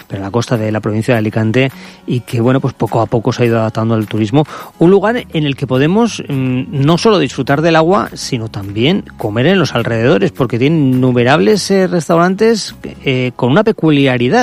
pero en la costa de la provincia de Alicante, y que bueno, pues poco a poco se ha ido adaptando al turismo. Un lugar en el que podemos no solo disfrutar del agua, sino también comer en los alrededores, porque tienen innumerables restaurantes con una peculiaridad.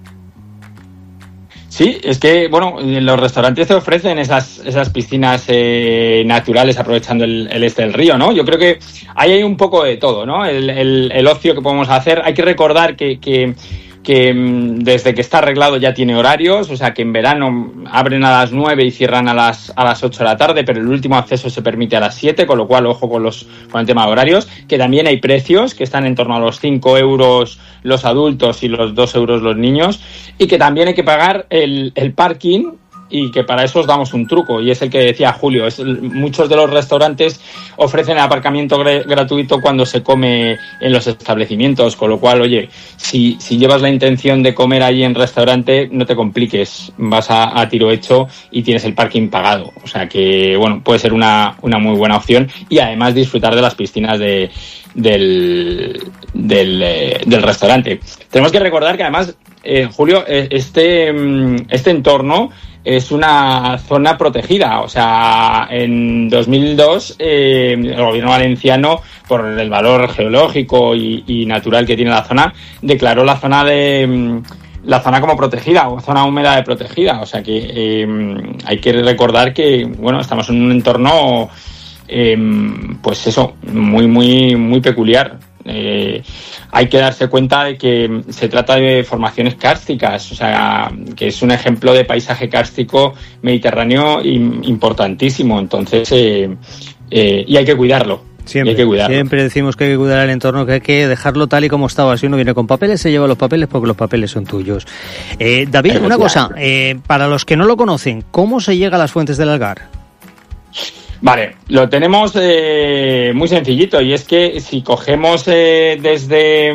Sí, es que, bueno, los restaurantes te ofrecen esas piscinas naturales aprovechando el este del río, ¿no? Yo creo que ahí hay un poco de todo, ¿no? El ocio que podemos hacer. Hay que recordar que desde que está arreglado ya tiene horarios, o sea que en verano abren a las 9 y cierran a las 8 de la tarde, pero el último acceso se permite a las 7, con lo cual ojo con el tema de horarios, que también hay precios que están en torno a los 5 euros los adultos y los 2 euros los niños, y que también hay que pagar el parking, y que para eso os damos un truco, y es el que decía Julio. Muchos de los restaurantes ofrecen aparcamiento gratuito cuando se come en los establecimientos, con lo cual, oye, si llevas la intención de comer allí en restaurante, no te compliques, vas a tiro hecho y tienes el parking pagado. O sea que, bueno, puede ser una muy buena opción, y además disfrutar de las piscinas del restaurante. Tenemos que recordar que además, Julio, este entorno es una zona protegida. O sea, en 2002 el gobierno valenciano, por el valor geológico y natural que tiene la zona, declaró la zona como protegida, o zona húmeda de protegida. O sea que hay que recordar que, bueno, estamos en un entorno pues eso, muy peculiar. Hay que darse cuenta de que se trata de formaciones kársticas, o sea, que es un ejemplo de paisaje kárstico mediterráneo importantísimo. Entonces, y hay que cuidarlo. Siempre decimos que hay que cuidar el entorno, que hay que dejarlo tal y como estaba. Si uno viene con papeles, se lleva los papeles porque los papeles son tuyos. David, una cosa, para los que no lo conocen, ¿cómo se llega a las Fuentes del Algar? Vale, lo tenemos muy sencillito, y es que si cogemos desde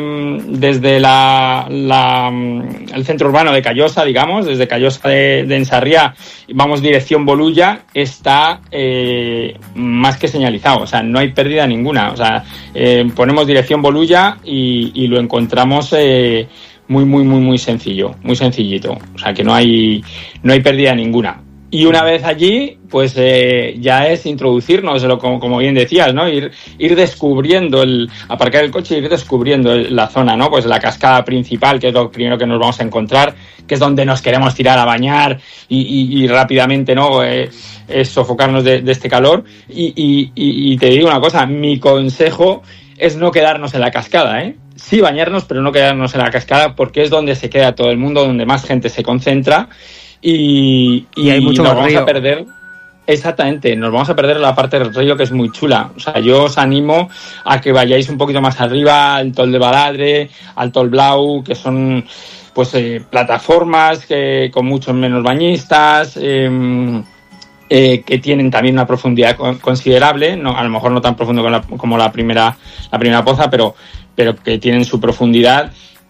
el centro urbano de Callosa, digamos, desde Callosa de Ensarriá, vamos dirección Bolulla, está más que señalizado, o sea, no hay pérdida ninguna. O sea, ponemos dirección Bolulla y lo encontramos muy sencillo, muy sencillito. O sea, que no hay pérdida ninguna. Y una vez allí, pues ya es introducirnos, como bien decías, ¿no? Ir descubriendo, aparcar el coche y ir descubriendo la zona, ¿no? Pues la cascada principal, que es lo primero que nos vamos a encontrar, que es donde nos queremos tirar a bañar y rápidamente, ¿no? Es sofocarnos de este calor. Y te digo una cosa, mi consejo es no quedarnos en la cascada, ¿eh? Sí bañarnos, pero no quedarnos en la cascada, porque es donde se queda todo el mundo, donde más gente se concentra. Y hay mucho nos más vamos río. a perder. Exactamente, nos vamos a perder la parte del río, que es muy chula. O sea, yo os animo a que vayáis un poquito más arriba, al Tol de Baladre, al Tol Blau, que son pues plataformas con muchos menos bañistas, que tienen también una profundidad considerable, no, a lo mejor no tan profundo como la primera poza, pero que tienen su profundidad.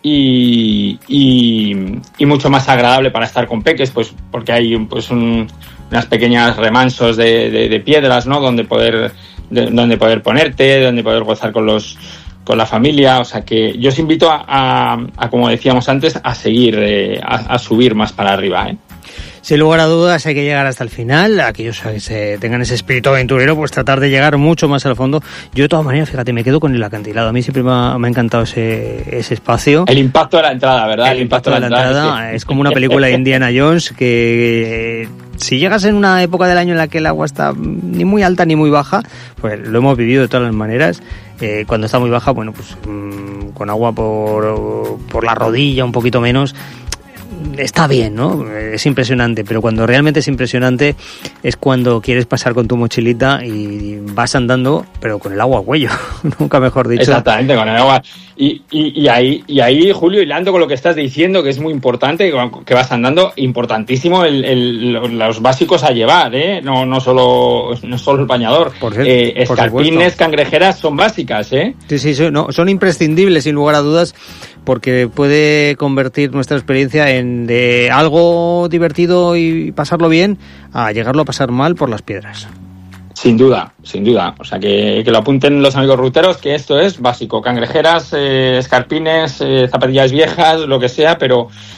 Y mucho más agradable para estar con peques, pues porque hay pues unas pequeñas remansos de piedras, ¿no? donde poder ponerte, donde poder gozar con la familia. O sea que yo os invito a como decíamos antes, a seguir, a subir más para arriba, ¿eh? Sin lugar a dudas hay que llegar hasta el final. Aquellos que tengan ese espíritu aventurero, pues tratar de llegar mucho más al fondo. Yo de todas maneras, fíjate, me quedo con el acantilado. A mí siempre me ha encantado ese espacio. El impacto de la entrada, ¿verdad? El impacto de la entrada es como una película de Indiana Jones, que si llegas en una época del año en la que el agua está ni muy alta ni muy baja, pues lo hemos vivido de todas las maneras. Cuando está muy baja, bueno, pues con agua por la rodilla, un poquito menos, está bien, ¿no? Es impresionante, pero cuando realmente es impresionante es cuando quieres pasar con tu mochilita y vas andando, pero con el agua al cuello, nunca mejor dicho. Exactamente, con el agua. Y ahí, Julio, hilando con lo que estás diciendo, que es muy importante, que vas andando, importantísimo los básicos a llevar, ¿eh? No solo el bañador. Escarpines, cangrejeras son básicas, ¿eh? Sí, son imprescindibles, sin lugar a dudas, porque puede convertir nuestra experiencia de algo divertido y pasarlo bien a llegarlo a pasar mal por las piedras. Sin duda. O sea, que lo apunten los amigos ruteros, que esto es básico. Cangrejeras, escarpines, zapatillas viejas, lo que sea, pero